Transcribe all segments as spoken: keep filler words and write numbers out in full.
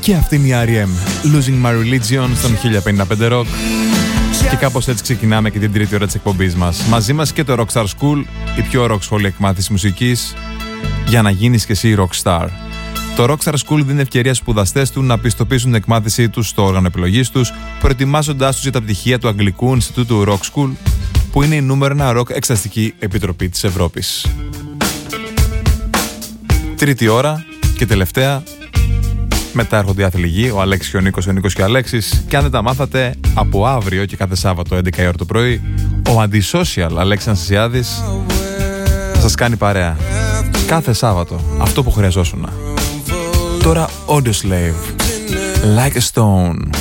Και αυτή είναι η αρ ι εμ, Losing My Religion στον χίλια πενήντα πέντε Rock. Και κάπως έτσι ξεκινάμε και την τρίτη ώρα της εκπομπής μας. Μαζί μας και το Rockstar School, η πιο rock σχολή εκμάθηση μουσικής, για να γίνεις και εσύ rockstar. Το Rockstar School δίνει ευκαιρία στους σπουδαστές του να πιστοποιήσουν την εκμάθησή τους στο όργανο επιλογής τους, προετοιμάζοντάς τους για τα πτυχία του Αγγλικού Ινστιτούτου Rock School, που είναι η νούμερο ένα rock εξεταστική επιτροπή της Ευρώπης. Τρίτη ώρα και τελευταία. Μετά έρχονται οι άθληγοι, ο Αλέξης και ο Νίκος, ο Νίκος και ο Αλέξης. Και αν δεν τα μάθατε, από αύριο και κάθε Σάββατο έντεκα η ώρα το πρωί, ο Antisocial Αλέξης Αναστασιάδης θα σας κάνει παρέα. Κάθε Σάββατο, αυτό που χρειαζόσουνα. Τώρα Audioslave, Like a Stone.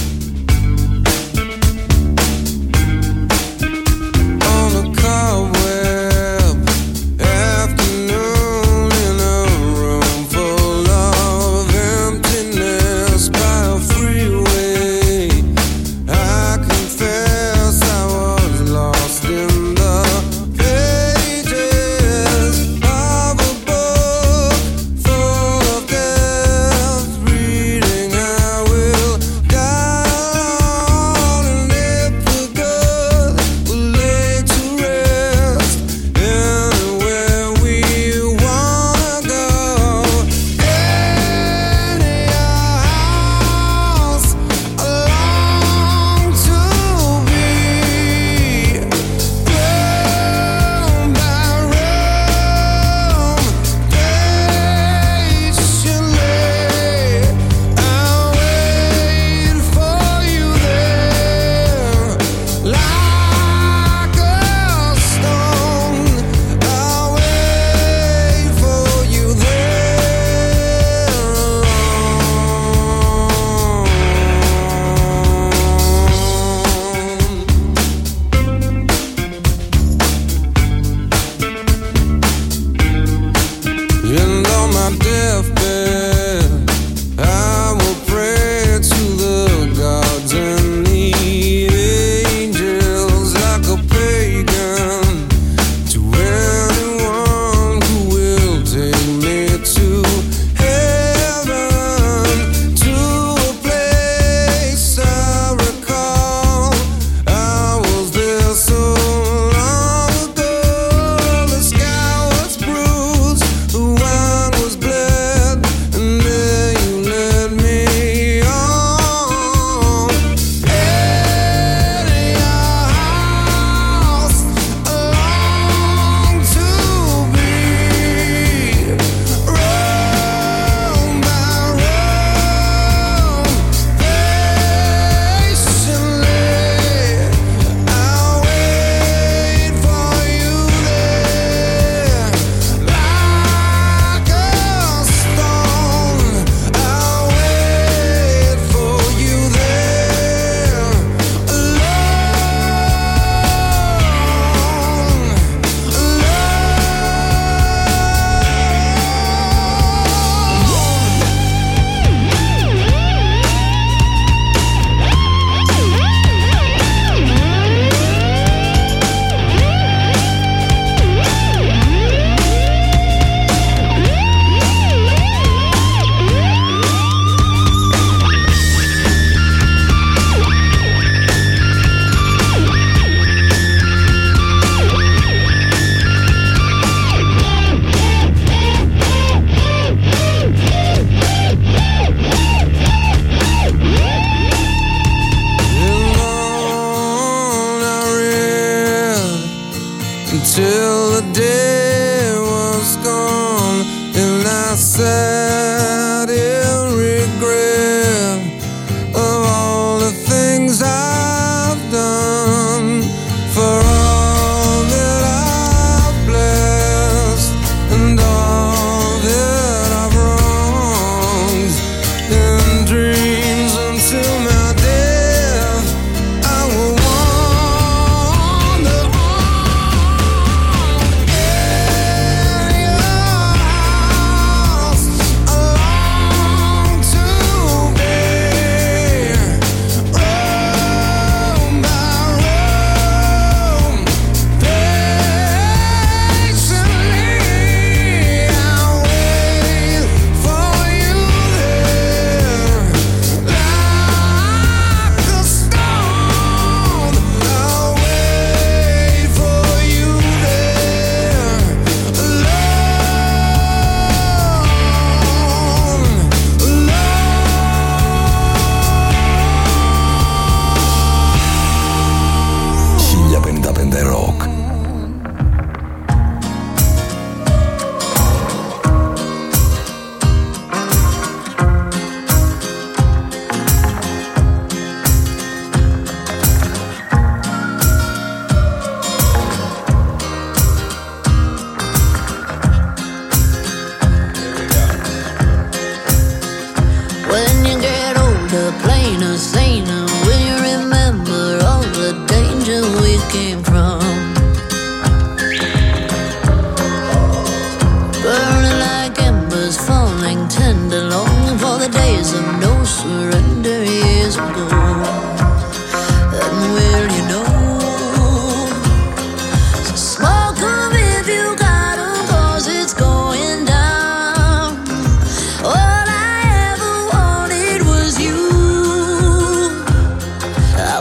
Die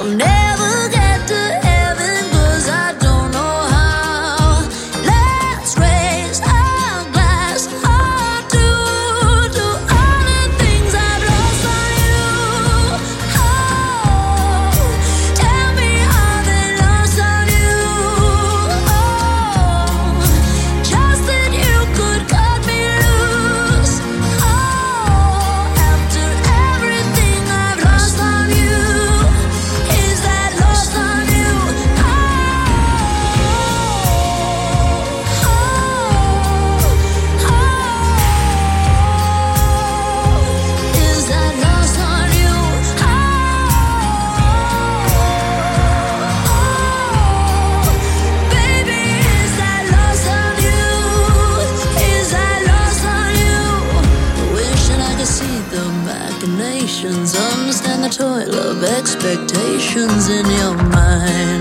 Expectations in your mind.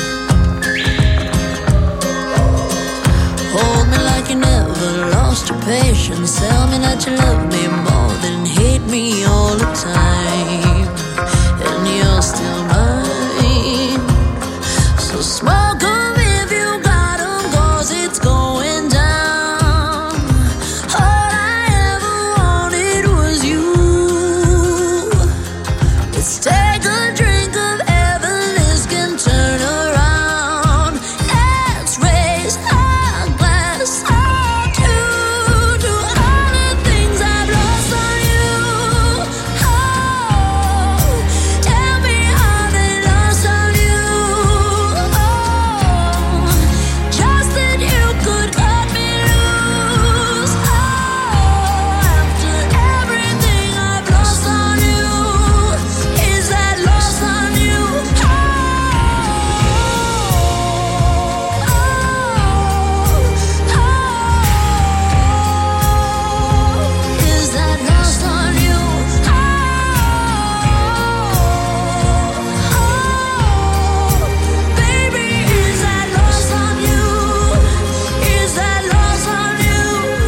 Hold me like you never lost your patience. Tell me that you love me more than hate me all the time. And you're still mine. So smoke 'em if you got 'em, 'cause it's going down. All I ever wanted was you. Let's take a drink of heaven, this can turn around. Let's raise our glass up to, to all the things I've lost on you. Oh, tell me how they lost on you. Oh, just that you could cut me loose. Oh, after everything I've lost on you. Is that lost on you? Oh, oh, oh. Is that lost on you? Oh, oh. Baby, is that lost on you? Is that lost on you?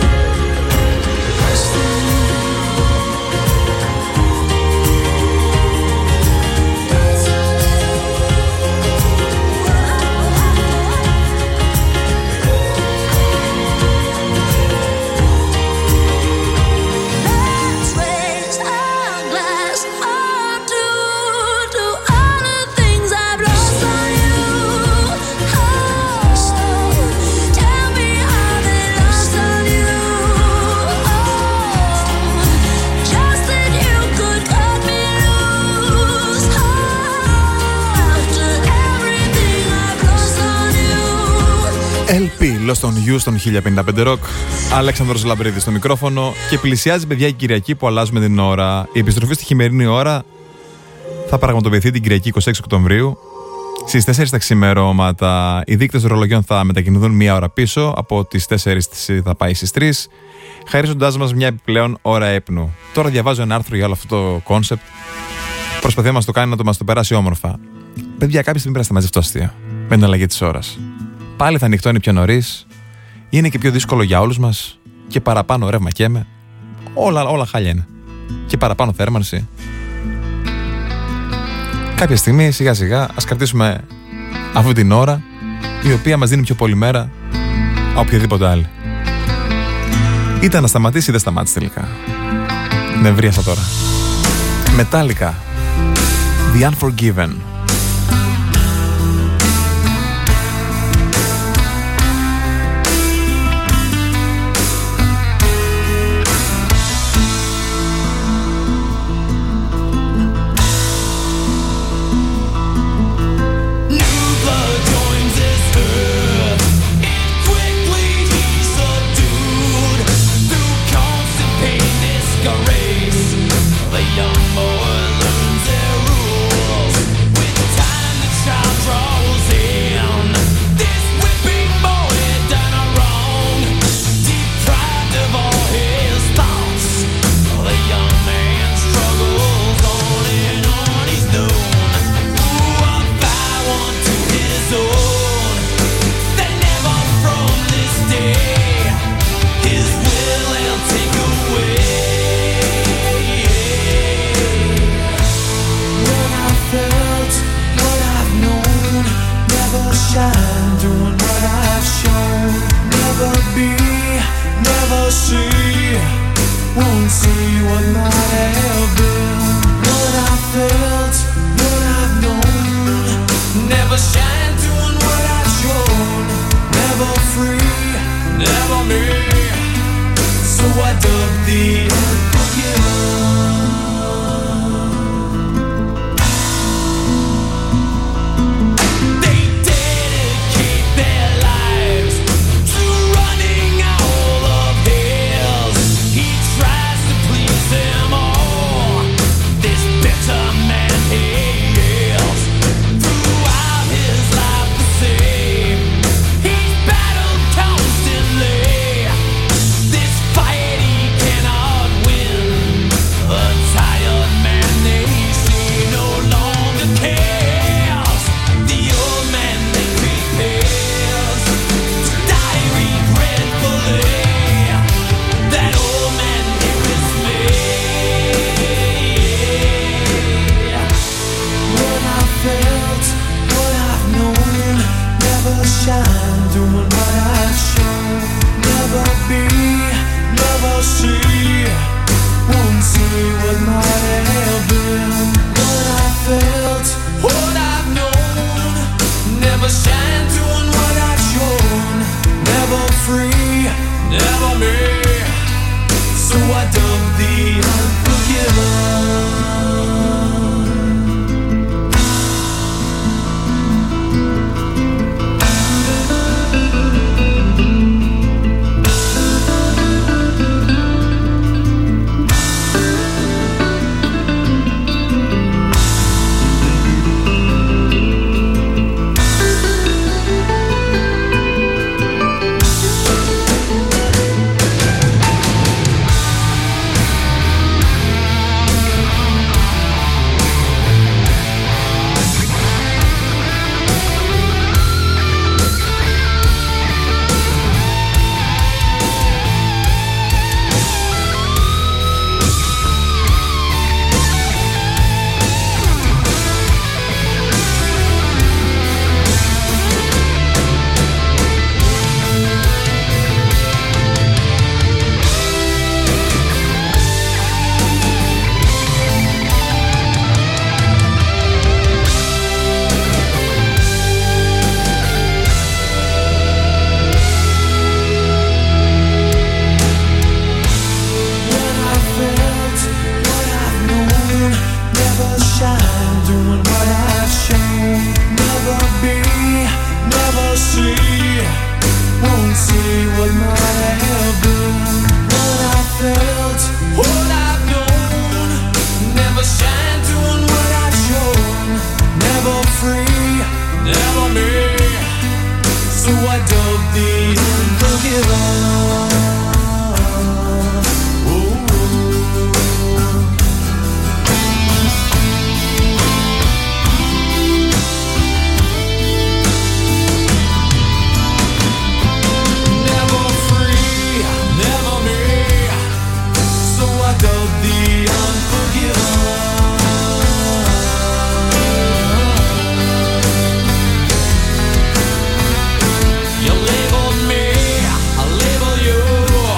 Let's raise our glass up to, to all the things I've lost on you. Oh, tell me how they lost on you. Oh, just that you could cut me loose. Oh, after everything I've lost on you. ελ πι Lost on You στον χίλια πενήντα πέντε Rock. Αλέξανδρος Λαμπρίδης στο μικρόφωνο. Και πλησιάζει, παιδιά, η Κυριακή που αλλάζουμε την ώρα. Η επιστροφή στη χειμερινή ώρα θα πραγματοποιηθεί την Κυριακή είκοσι έξι Οκτωβρίου. Στις τέσσερις τα ξημερώματα οι δείκτες των ρολογιών θα μετακινηθούν μία ώρα πίσω. Από τις τέσσερις θα πάει στις τρεις, χαρίζοντάς μας μια επιπλέον ώρα ύπνου. Τώρα διαβάζω ένα άρθρο για όλο αυτό το κόνσεπτ. Προσπαθεί να μας το κάνει, να το μας το περάσει όμορφα. Παιδιά, κάποια στιγμή πρέπει να σταματήσει αυτό το αστείο με την αλλαγή της ώρας. Πάλι θα νυχτώνει πιο νωρίς. Είναι και πιο δύσκολο για όλους μας. Και παραπάνω ρεύμα καίμε. Όλα, όλα χάλια είναι. Και παραπάνω θέρμανση. Κάποια στιγμή, σιγά σιγά, ας κρατήσουμε αυτή την ώρα, η οποία μας δίνει πιο πολύ μέρα από οποιαδήποτε άλλη. Ήταν να σταματήσει ή δεν σταμάτησε τελικά. Νευρίασα τώρα. Metallica, The Unforgiven. The young boy learns their rules. shine doing what I've shown. Never be, never see, won't see what might have been. What I felt, what I've known. Never shine doing what I've shown. Never free, never me. So I dug the unforgiven. You labeled me, I label you.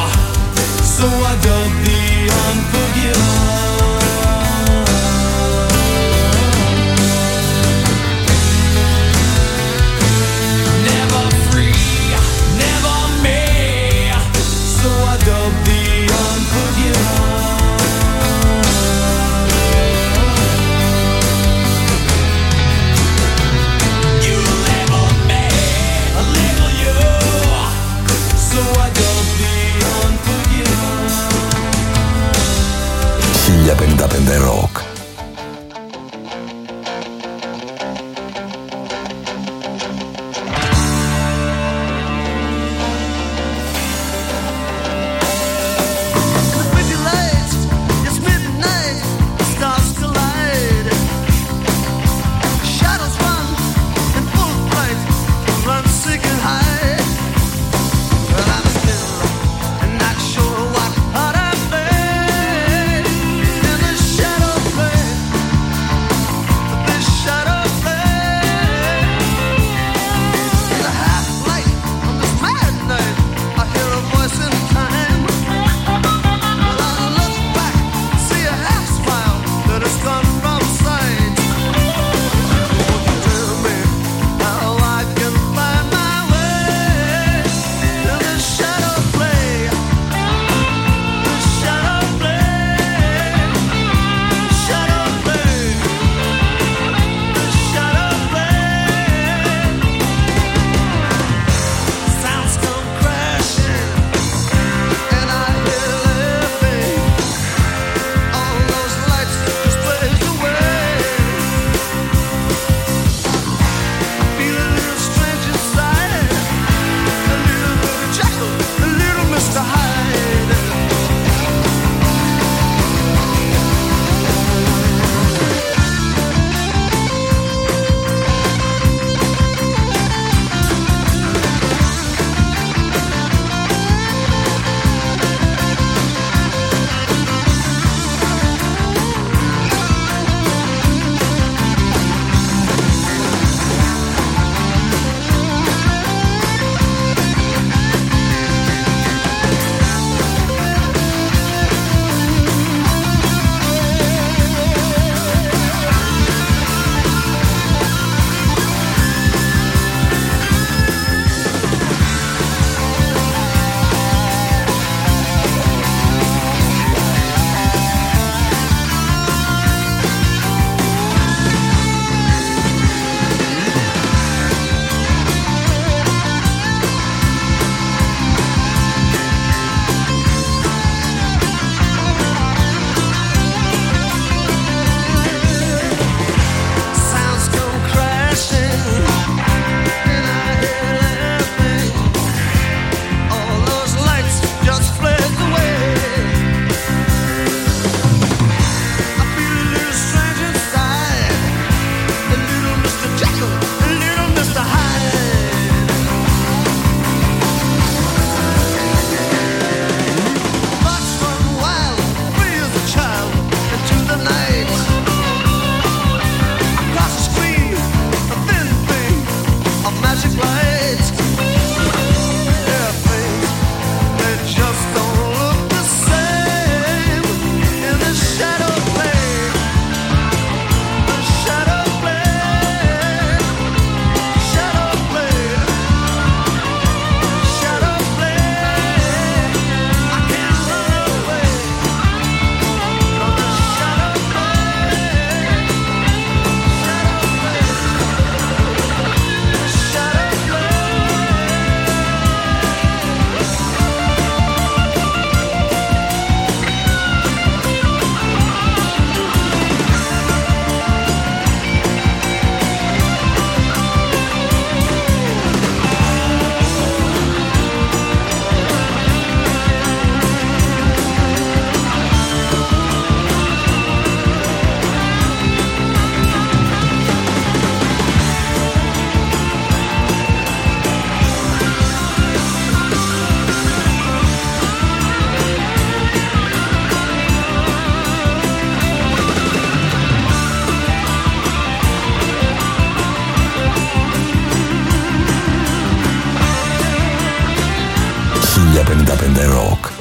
πέντε Rock.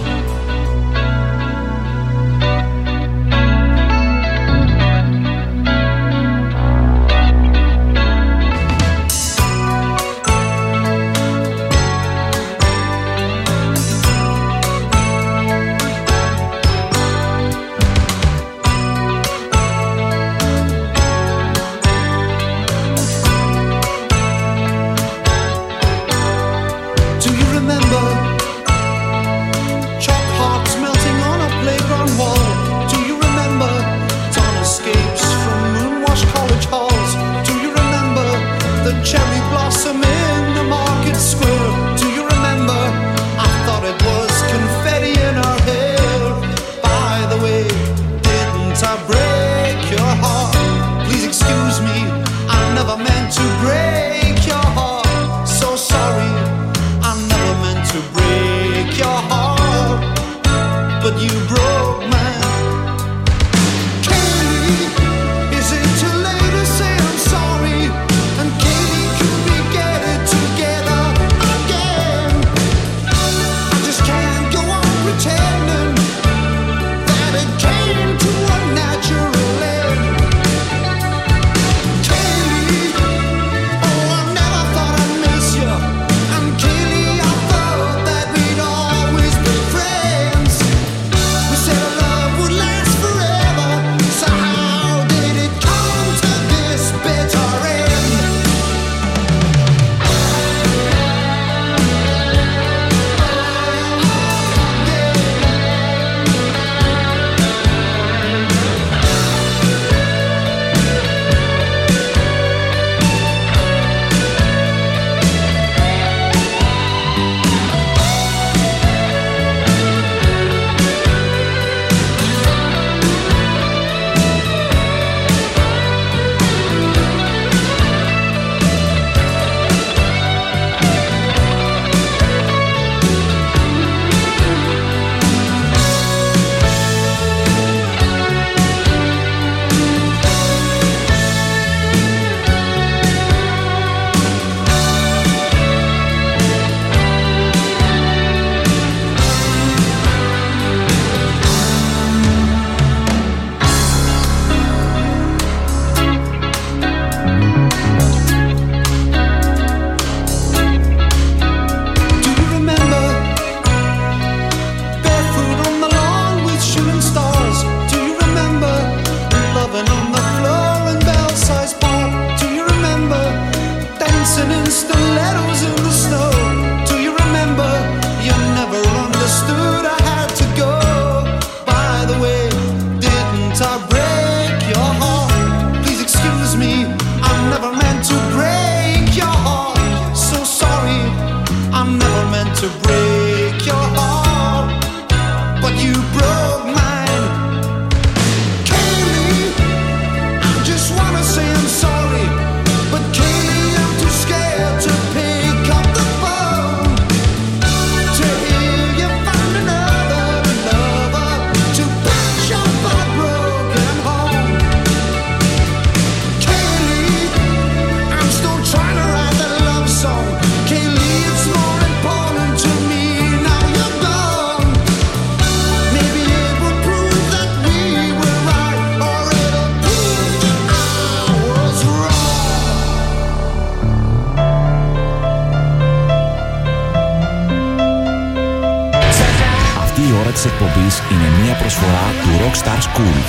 της εκπομπής είναι μια προσφορά του Rockstar School.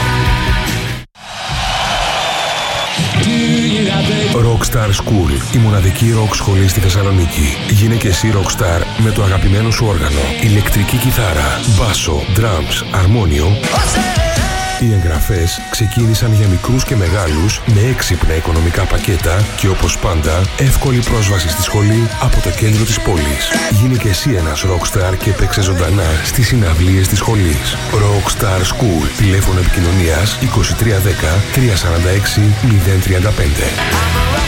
Rockstar School, η μοναδική rock σχολή στη Θεσσαλονίκη. Γίνε και εσύ rockstar με το αγαπημένο σου όργανο, ηλεκτρική κιθάρα, μπάσο, drums, αρμόνιο. Οι εγγραφές ξεκίνησαν για μικρούς και μεγάλους με έξυπνα οικονομικά πακέτα και όπως πάντα εύκολη πρόσβαση στη σχολή από το κέντρο της πόλης. Γίνε και εσύ ένας rockstar και παίξε ζωντανά στις συναυλίες της σχολής. Rockstar School, τηλέφωνο επικοινωνίας είκοσι τρία δέκα τριακόσια σαράντα έξι μηδέν τριάντα πέντε.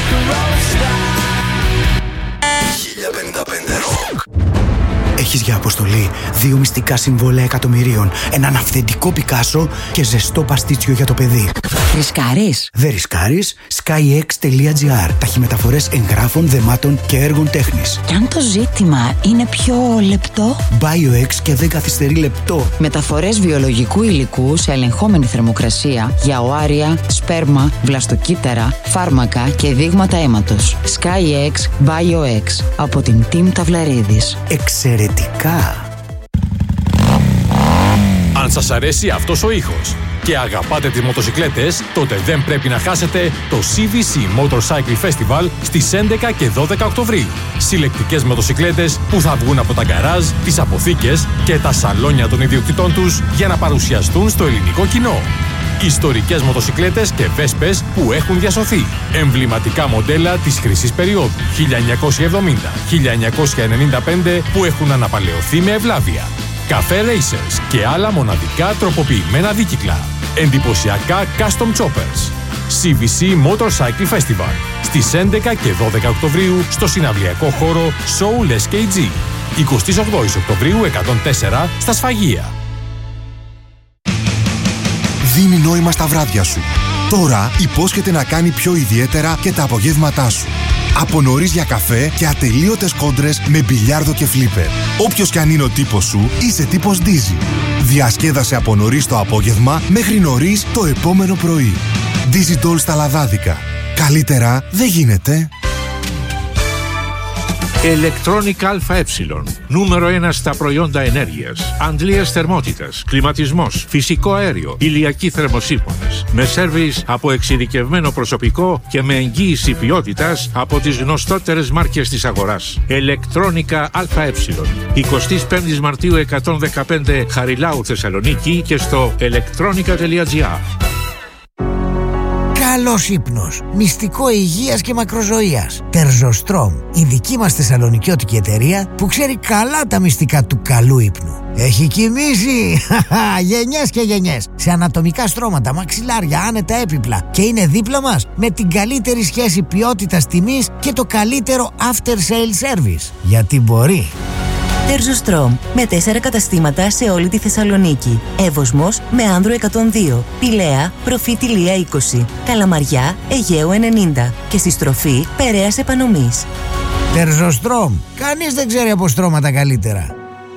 χίλια πενήντα πέντε Rock. Έχεις για αποστολή αποστολή, δύο μυστικά συμβόλαια εκατομμυρίων, έναν αυθεντικό Πικάσο και ζεστό παστίτσιο για το παιδί. Ρισκάρεις? Δεν ρισκάρεις. skyx.gr. Ταχυμεταφορές εγγράφων, δεμάτων και έργων τέχνης. Και αν το ζήτημα είναι πιο λεπτό? BioX και δεν καθυστερεί λεπτό. Μεταφορές βιολογικού υλικού σε ελεγχόμενη θερμοκρασία για οάρια, σπέρμα, βλαστοκύτταρα, φάρμακα και δείγματα αίματος. skyx BioX από την Team Ταυλαρίδης. Εξαιρετικά! Αν σας αρέσει αυτός ο ήχος και αγαπάτε τις μοτοσικλέτες, τότε δεν πρέπει να χάσετε το σι βι σι Motorcycle Festival στις έντεκα και δώδεκα Οκτωβρίου. Συλλεκτικές μοτοσικλέτες που θα βγουν από τα γκαράζ, τις αποθήκες και τα σαλόνια των ιδιοκτητών τους για να παρουσιαστούν στο ελληνικό κοινό. Ιστορικές μοτοσικλέτες και βέσπες που έχουν διασωθεί. Εμβληματικά μοντέλα της χρυσής περίοδου χίλια εννιακόσια εβδομήντα με χίλια εννιακόσια ενενήντα πέντε που έχουν αναπαλαιωθεί με ευλάβεια. Καφέ Racers και άλλα μοναδικά τροποποιημένα δίκυκλα. Εντυπωσιακά custom choppers. σι βι σι Motorcycle Festival στις έντεκα και δώδεκα Οκτωβρίου στο συναυλιακό χώρο Soul ες κέι τζι. εικοστή όγδοη Οκτωβρίου εκατόν τέσσερα στα Σφαγεία. Δίνει νόημα στα βράδια σου. Τώρα υπόσχεται να κάνει πιο ιδιαίτερα και τα απογεύματά σου. Από νωρίς για καφέ και ατελείωτες κόντρες με μπιλιάρδο και φλίπερ. Όποιος κι αν είναι ο τύπος σου, είσαι τύπος Dizzy. Διασκέδασε από νωρίς το απόγευμα μέχρι νωρίς το επόμενο πρωί. Dizzy Doll στα Λαδάδικα. Καλύτερα δεν γίνεται. Electronic ΑΕ. Νούμερο ένα στα προϊόντα ενέργειας. Αντλίας θερμότητας, κλιματισμός, φυσικό αέριο, ηλιακοί θερμοσύφωνες. Με σέρβις από εξειδικευμένο προσωπικό και με εγγύηση ποιότητας από τις γνωστότερες μάρκες της αγοράς. Electronica ΑΕ. εικοστή πέμπτη Μαρτίου εκατόν δεκαπέντε Χαριλάου Θεσσαλονίκη και στο electronica τελεία gr. Καλός ύπνος, μυστικό υγείας και μακροζωίας. Τερζοστρόμ, η δική μας θεσσαλονικιώτικη εταιρεία που ξέρει καλά τα μυστικά του καλού ύπνου. Έχει κοιμήσει γενιές και γενιές σε ανατομικά στρώματα, μαξιλάρια, άνετα έπιπλα και είναι δίπλα μας με την καλύτερη σχέση ποιότητας τιμής και το καλύτερο after sale service. Γιατί μπορεί. Τερζοστρόμ, με τέσσερα καταστήματα σε όλη τη Θεσσαλονίκη. Εύωσμος με Άνδρο εκατόν δύο, Πηλαία, Προφήτη Λία είκοσι, Καλαμαριά, Αιγαίου ενενήντα και στη στροφή Περαίας Επανομής. Τερζοστρόμ, κανείς δεν ξέρει από στρώματα καλύτερα.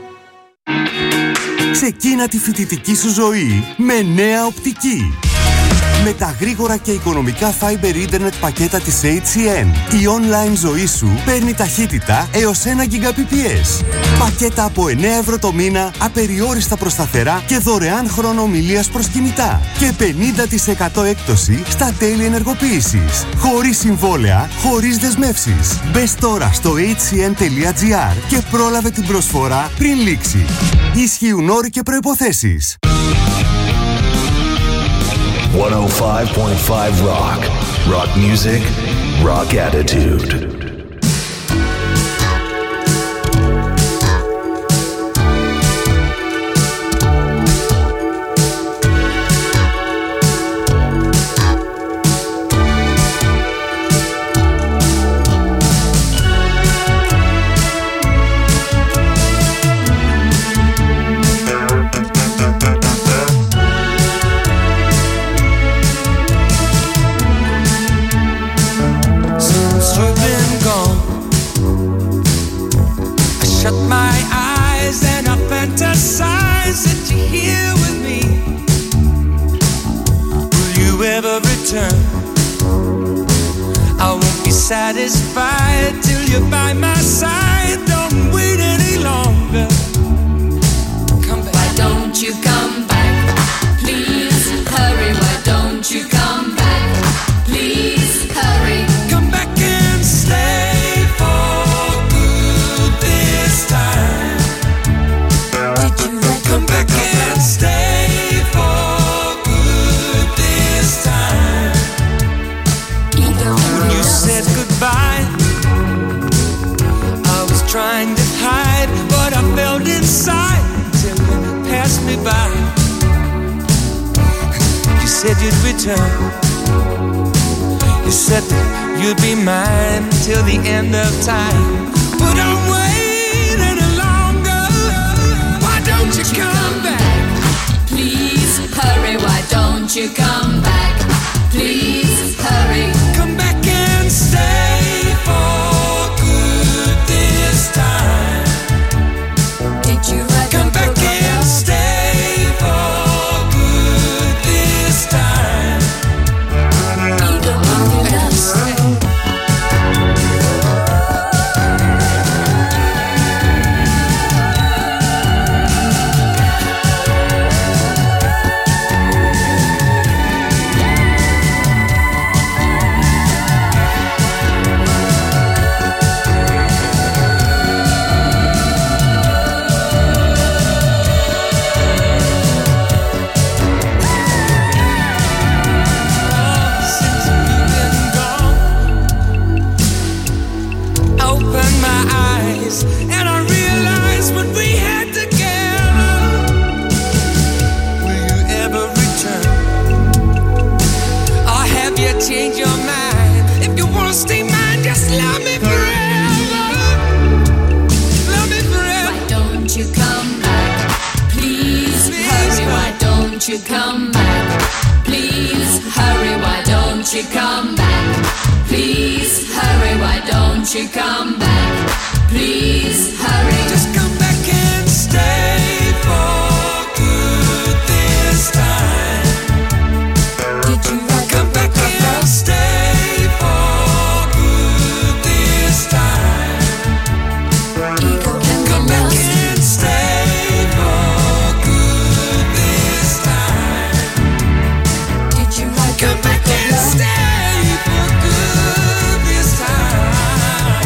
Ξεκίνα τη φοιτητική σου ζωή με νέα οπτική. Με τα γρήγορα και οικονομικά Fiber Internet πακέτα της έιτς σι εν, η online ζωή σου παίρνει ταχύτητα έως ένα Gbps. Πακέτα από εννέα ευρώ το μήνα, απεριόριστα προς σταθερά και δωρεάν χρόνο ομιλίας προς κινητά. Και πενήντα τοις εκατό έκπτωση στα τέλη ενεργοποίησης. Χωρίς συμβόλαια, χωρίς δεσμεύσεις. Μπες τώρα στο έιτς σι εν τελεία gr και πρόλαβε την προσφορά πριν λήξει. Ισχύουν όροι και προϋποθέσεις. εκατόν πέντε κόμμα πέντε Rock. Rock music, rock attitude. Satisfied till you're by my side. Don't wait any longer. Come back. Why don't you come back? Please hurry. Why don't you come back? Please hurry. Come back and stay for good this time. Did you come back and stay for good this time? Either when you said goodbye, I was trying to hide what I felt inside till you passed me by. You said you'd return. You said that you'd be mine till the end of time. But I'm waiting any longer. you come back? Please hurry, why don't you come back? Please hurry. Come back and stay for good this time. Did you write Come back and stay for good this time. Ego in the dust. And I realized what we had together. Will you ever return? Or have you changed your mind? If you wanna stay mine, just love me forever. Love me forever. Why don't you come back? Please, Please hurry, why don't you come back? Please hurry, why don't you come back? Please hurry, why don't you come back? Please hurry. Just come back and stay for good this time. Did you come back and stay for good this time? Come back and stay for good this time. Did you come back and stay for good this time?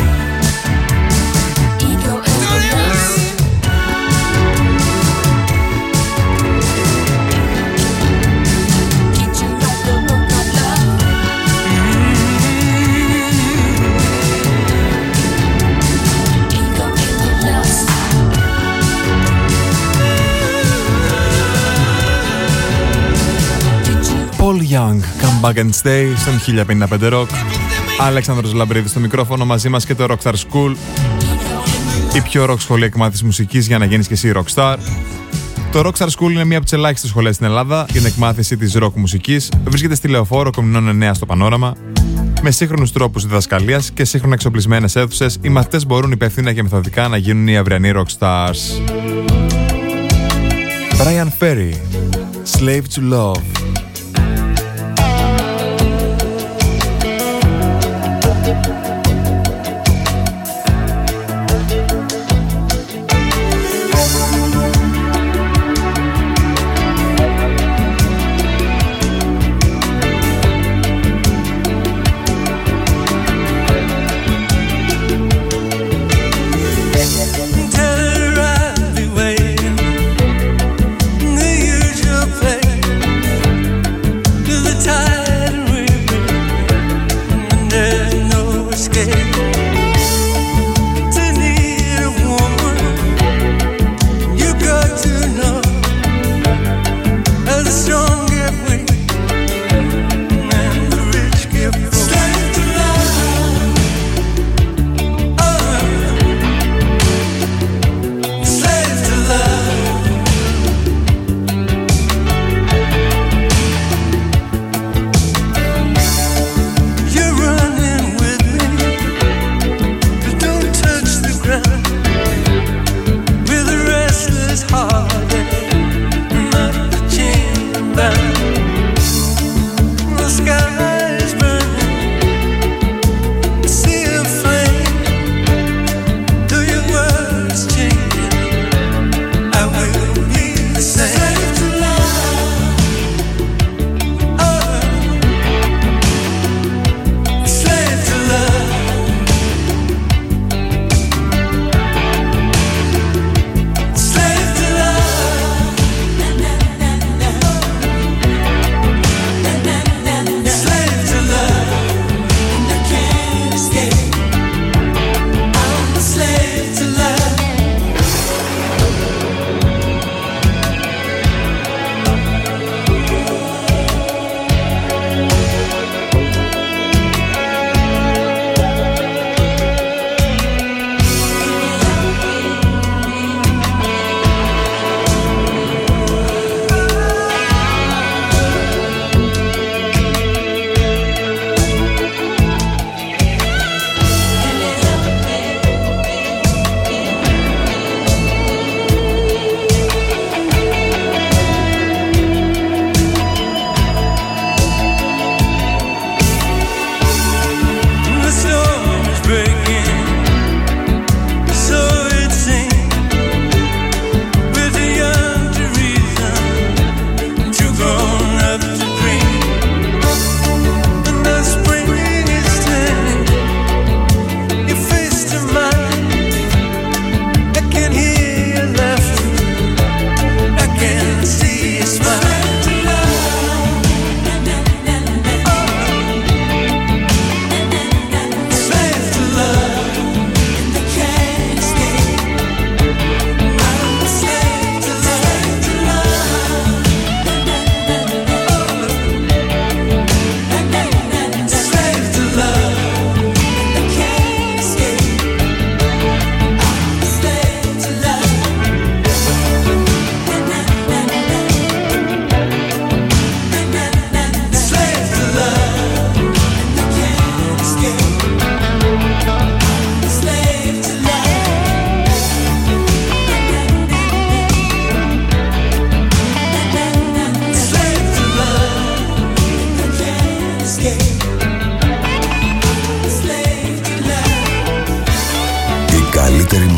Paul Young, Come Back and Stay στον χίλια πενήντα πέντε Rock. Αλέξανδρος Λαμπρίδης στο μικρόφωνο, μαζί μας και το Rockstar School, η πιο rock σχολή εκμάθησης μουσικής για να γίνεις και εσύ rockstar. Το Rockstar School είναι μία από τις ελάχιστες σχολές στην Ελλάδα για την εκμάθηση της rock μουσικής. Βρίσκεται στη Λεωφόρο Κομινών εννέα στο Πανόραμα. Με σύγχρονους τρόπους διδασκαλίας και σύγχρονα εξοπλισμένες αίθουσες, οι μαθητές μπορούν υπεύθυνα και μεθοδικά να γίνουν οι αυριανοί rockstars. Brian Ferry, Slave to Love.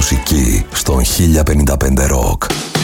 μουσική στον χίλια πενήντα πέντε Rock.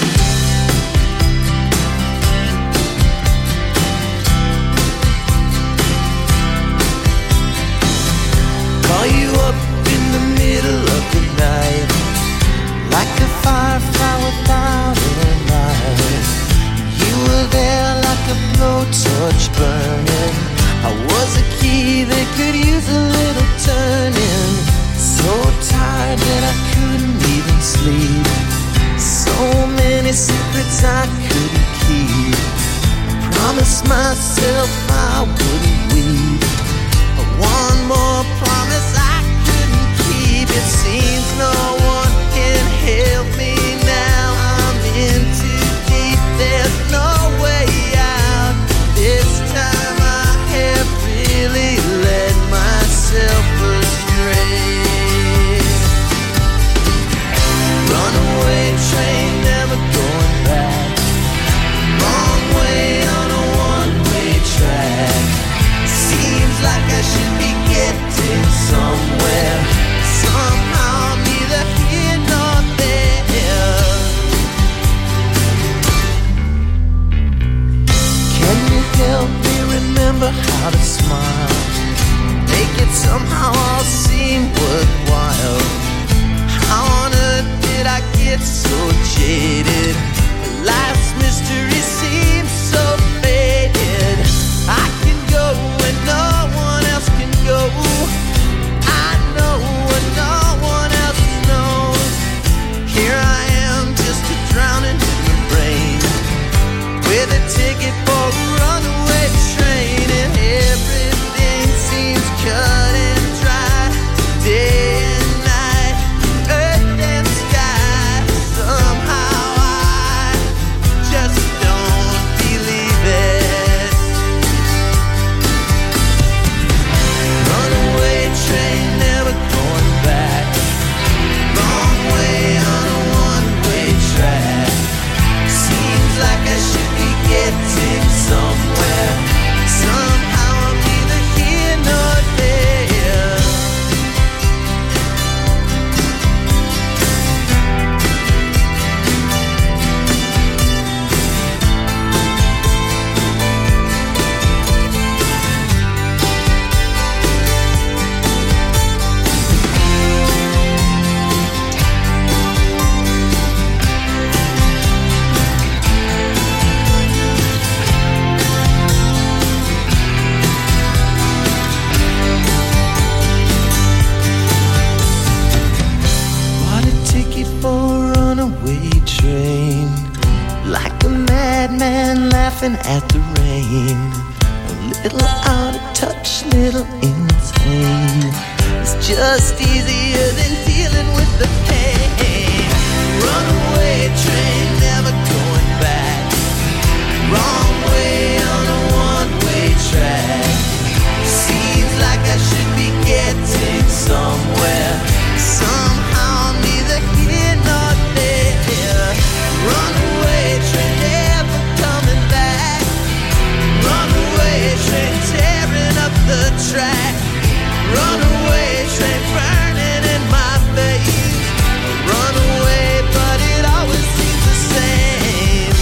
Call you up in the middle of the night, like a firefly without a light. You were there like a blowtorch burning. I was a key that could use a little turning. So tired that I couldn't even sleep. So many secrets I couldn't keep. I promised myself I wouldn't weep. But one more promise I couldn't keep. It seems no one can help me now. I'm in too deep, there's no way out. This time I have really led myself astray. Runaway train, never going back. Wrong way on a one-way track. Seems like I should be getting somewhere. Somehow I'm neither here nor there. Can you help me remember how to smile? Make it somehow all seem worthwhile. How on earth did I get so jaded? Life's mystery seems so faded. I can go when no one else can go. I know what no one else knows. Here I am, just a drowning in the rain, with a ticket for a runaway train, and everything seems cut and dry. Day and night, earth and sky. Somehow I just don't believe it. Runaway train, never going back. Wrong way on a one-way track. Seems like I should be getting somewhere. Somehow I'm neither here nor there. Bought a ticket for a runaway train, like a madman laughing at the rain. A little out of touch, little insane. It's just easier than dealing with the pain. Runaway train, never going back. Wrong way on a one-way track. Seems like I should be getting somewhere. Somehow I'm neither here nor there. Runaway train, never coming back. Runaway train, tearing up the track. Runaway train, burning in my veins. Runaway, but it always seems the same.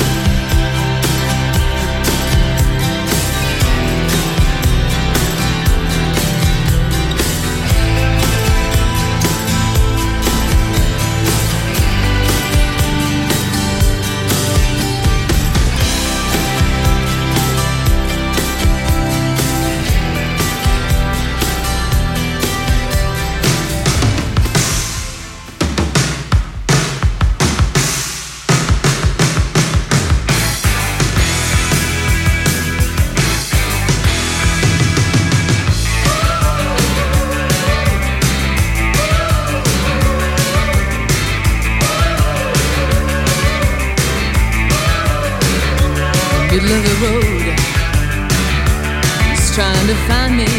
Middle of the road, it's trying to find me.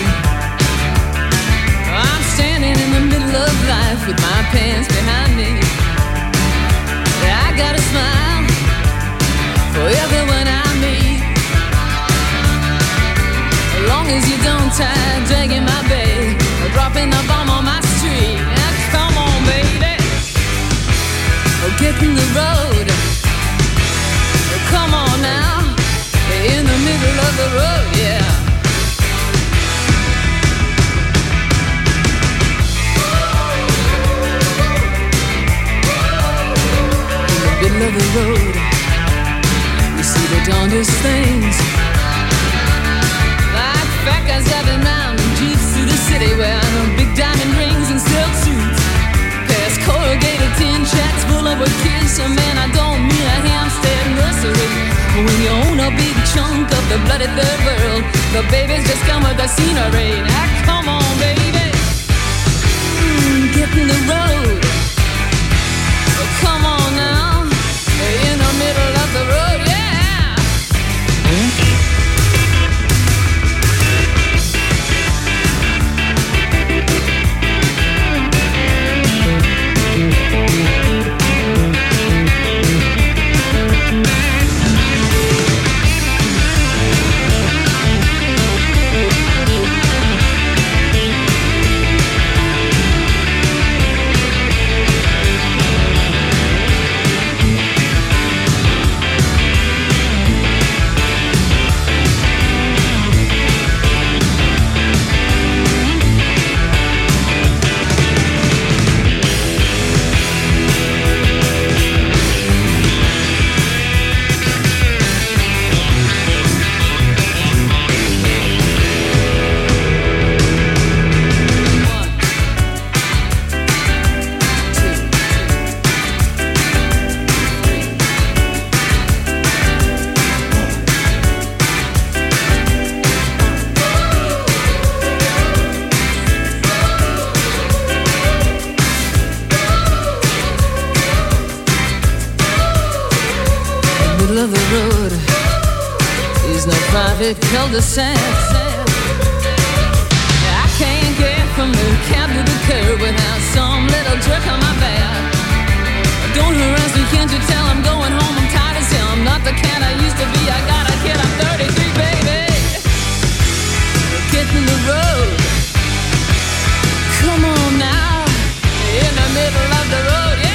I'm standing in the middle of life with my pants behind me. I got a smile for everyone I meet, as long as you don't tie dragging my bag or dropping the bomb on my street. Now, come on, baby. the road, you see the darndest things. Like fat guys driving round in jeeps through the city, wearing big diamond rings and silk suits. Past corrugated tin tracks full of a kiss. And man, I don't mean a Hampstead nursery. When you own a big chunk of the bloody third world, the babies just come with the scenery. Now come on, baby, mm, get in the road. Come on now, in the middle of the road, yeah. Cul-de-sac. I can't get from the cab to the curb without some little jerk on my back. Don't harass me, can't you tell I'm going home? I'm tired as hell. I'm not the cat I used to be. I got a kid, I'm thirty-three, baby. Get in the road. Come on now, in the middle of the road, yeah.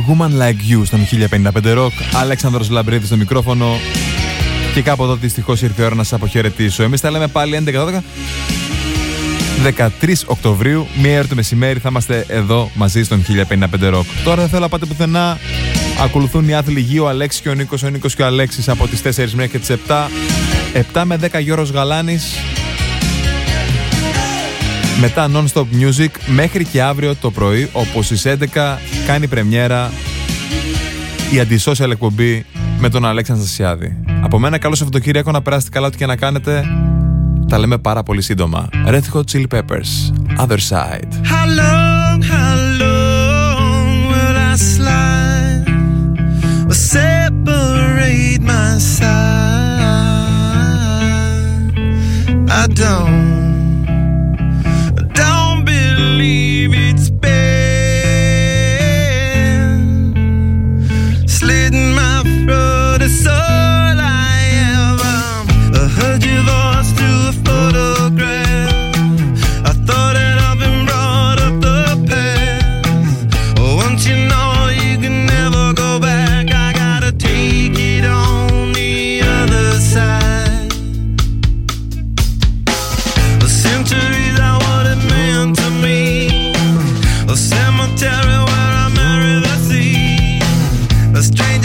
Woman Like You στον χίλια πενήντα πέντε Rock. Αλέξανδρος Λαμπρίδης στο μικρόφωνο. Και κάπου εδώ δυστυχώς ήρθε η ώρα να σας αποχαιρετήσω. Εμείς τα λέμε πάλι έντεκα δώδεκα. δεκατρείς Οκτωβρίου, μία ώρα το μεσημέρι, θα είμαστε εδώ μαζί στον χίλια πενήντα πέντε Rock. Τώρα δεν θέλω να πάτε πουθενά. Ακολουθούν οι άθλοι Γη, ο Αλέξης και ο Νίκος, ο Νίκος και ο Αλέξης από τις τέσσερις μέχρι και τις επτά. επτά με δέκα Γιώργος Γαλάνης. Μετά non-stop music μέχρι και αύριο το πρωί, όπως στις έντεκα κάνει πρεμιέρα η αντισocial εκπομπή με τον Αλέξη Αναστασιάδη. Από μένα καλό Σαββατοκύριακο, να περάσετε καλά ό,τι και να κάνετε. Τα λέμε πάρα πολύ σύντομα. Red Hot Chili Peppers, Other Side. How long, how long will I slide or separate my side? I don't, I don't believe it's been slitting my throat. It's all I ever. I heard your voice through a photograph. I thought that I've been brought up the past. Oh, once you know you can never go back, I gotta take it on the other side. The centuries are what it meant to me. A cemetery where I marry the sea. A strange